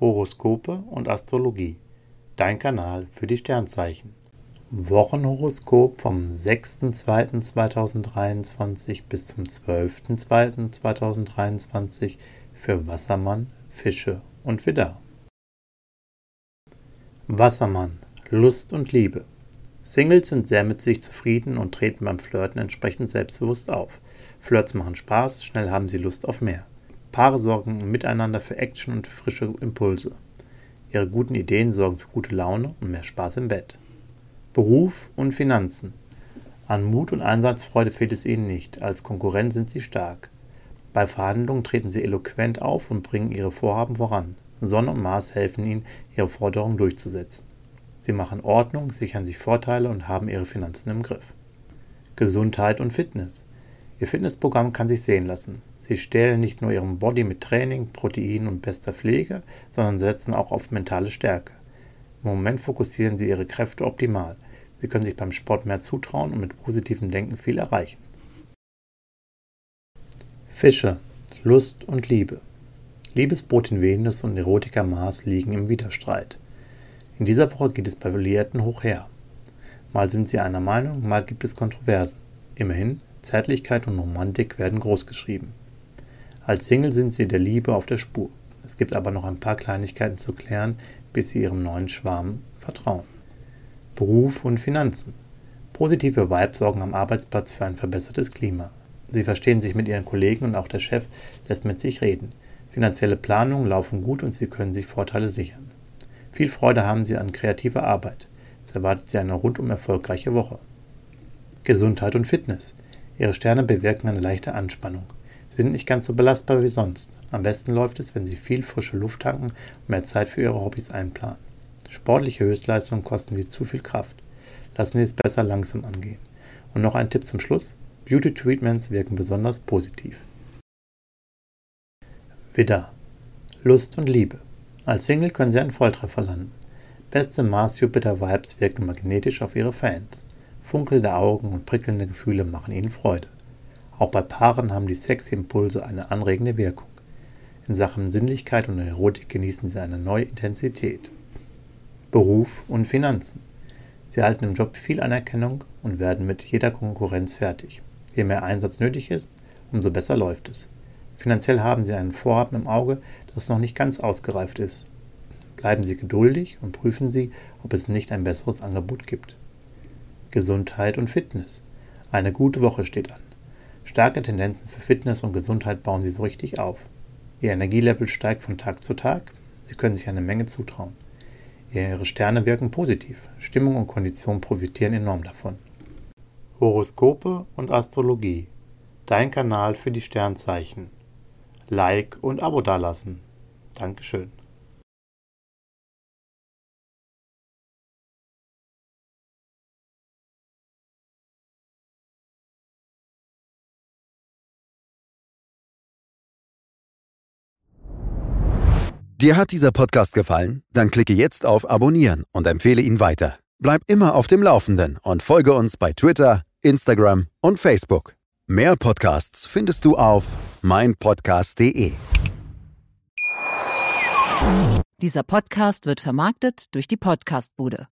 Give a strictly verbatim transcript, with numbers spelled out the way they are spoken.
Horoskope und Astrologie. Dein Kanal für die Sternzeichen. Wochenhoroskop vom sechster zweiter zweitausenddreiundzwanzig bis zum zwölfter zweiter zweitausenddreiundzwanzig für Wassermann, Fische und Widder. Wassermann, Lust und Liebe. Singles sind sehr mit sich zufrieden und treten beim Flirten entsprechend selbstbewusst auf. Flirts machen Spaß, schnell haben sie Lust auf mehr. Paare sorgen miteinander für Action und frische Impulse. Ihre guten Ideen sorgen für gute Laune und mehr Spaß im Bett. Beruf und Finanzen. An Mut und Einsatzfreude fehlt es ihnen nicht, als Konkurrent sind sie stark. Bei Verhandlungen treten sie eloquent auf und bringen ihre Vorhaben voran. Sonne und Mars helfen ihnen, ihre Forderungen durchzusetzen. Sie machen Ordnung, sichern sich Vorteile und haben ihre Finanzen im Griff. Gesundheit und Fitness. Ihr Fitnessprogramm kann sich sehen lassen. Sie stählen nicht nur ihren Body mit Training, Protein und bester Pflege, sondern setzen auch auf mentale Stärke. Im Moment fokussieren sie ihre Kräfte optimal. Sie können sich beim Sport mehr zutrauen und mit positivem Denken viel erreichen. Fische, Lust und Liebe. Liebesbotin Venus und Erotiker Mars liegen im Widerstreit. In dieser Woche geht es bei Liierten hoch her. Mal sind sie einer Meinung, mal gibt es Kontroversen. Immerhin, Zärtlichkeit und Romantik werden großgeschrieben. Als Single sind sie der Liebe auf der Spur. Es gibt aber noch ein paar Kleinigkeiten zu klären, bis sie ihrem neuen Schwarm vertrauen. Beruf und Finanzen. Positive Vibes sorgen am Arbeitsplatz für ein verbessertes Klima. Sie verstehen sich mit ihren Kollegen und auch der Chef lässt mit sich reden. Finanzielle Planungen laufen gut und sie können sich Vorteile sichern. Viel Freude haben sie an kreativer Arbeit. Es erwartet sie eine rundum erfolgreiche Woche. Gesundheit und Fitness. Ihre Sterne bewirken eine leichte Anspannung. Sie sind nicht ganz so belastbar wie sonst. Am besten läuft es, wenn Sie viel frische Luft tanken und mehr Zeit für Ihre Hobbys einplanen. Sportliche Höchstleistungen kosten Sie zu viel Kraft. Lassen Sie es besser langsam angehen. Und noch ein Tipp zum Schluss. Beauty-Treatments wirken besonders positiv. Widder. Lust und Liebe. Als Single können Sie einen Volltreffer landen. Beste Mars-Jupiter-Vibes wirken magnetisch auf Ihre Fans. Funkelnde Augen und prickelnde Gefühle machen Ihnen Freude. Auch bei Paaren haben die Sexy-Impulse eine anregende Wirkung. In Sachen Sinnlichkeit und Erotik genießen Sie eine neue Intensität. Beruf und Finanzen. Sie erhalten im Job viel Anerkennung und werden mit jeder Konkurrenz fertig. Je mehr Einsatz nötig ist, umso besser läuft es. Finanziell haben Sie ein Vorhaben im Auge, das noch nicht ganz ausgereift ist. Bleiben Sie geduldig und prüfen Sie, ob es nicht ein besseres Angebot gibt. Gesundheit und Fitness. Eine gute Woche steht an. Starke Tendenzen für Fitness und Gesundheit bauen Sie so richtig auf. Ihr Energielevel steigt von Tag zu Tag. Sie können sich eine Menge zutrauen. Ihre Sterne wirken positiv. Stimmung und Kondition profitieren enorm davon. Horoskope und Astrologie. Dein Kanal für die Sternzeichen. Like und Abo dalassen. Dankeschön. Dir hat dieser Podcast gefallen? Dann klicke jetzt auf Abonnieren und empfehle ihn weiter. Bleib immer auf dem Laufenden und folge uns bei Twitter, Instagram und Facebook. Mehr Podcasts findest du auf meinpodcast punkt de. Dieser Podcast wird vermarktet durch die Podcastbude.